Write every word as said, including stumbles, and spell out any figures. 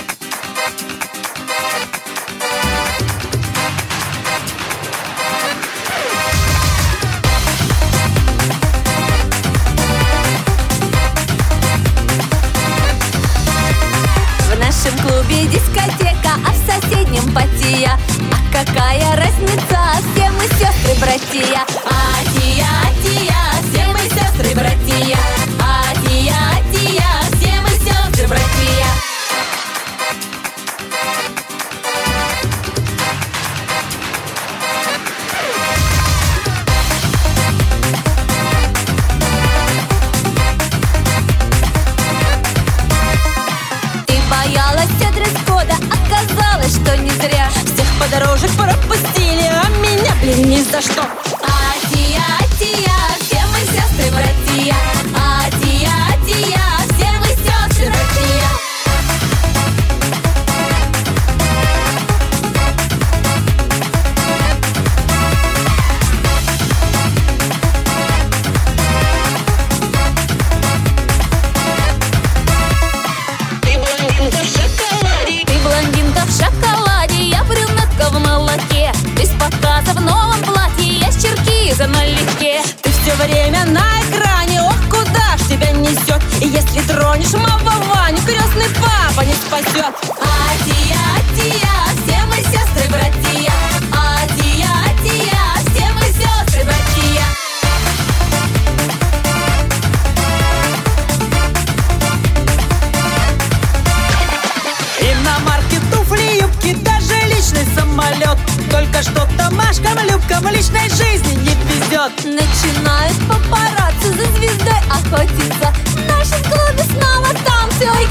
В нашем клубе дискотека, а в соседнем патия. А какая разница, все мы сестры-братья. Атия, Атия, все мы сестры-братья. Атия, Атия, все мы сестры-братья. Ты боялась дресс-кода, оказалось, что не зря. Всех подорожек пропустили, а меня, блин, ни за что. Атия, Атия, все мы сестры-братья. Атия, Атия, все мы сестры-братья. Ты блондинка в шоколаде, Ты блондинка в шоколаде, я брюнетка в молоке. Без показа в новом платье, я с черкиза налегке. ты все время на экране, ох, куда ж тебя несет. И если тронешь мама Ваню, крестный папа не спасет. Атия, Атия, все мы сестры-братья. Атия, Атия, все мы сестры-братья. Иномарки, туфли, юбки, даже личный самолет. Только что Машкам, Любкам личной жизни не везет. Начинают папарацци за звездой охотиться. В нашем клубе снова там все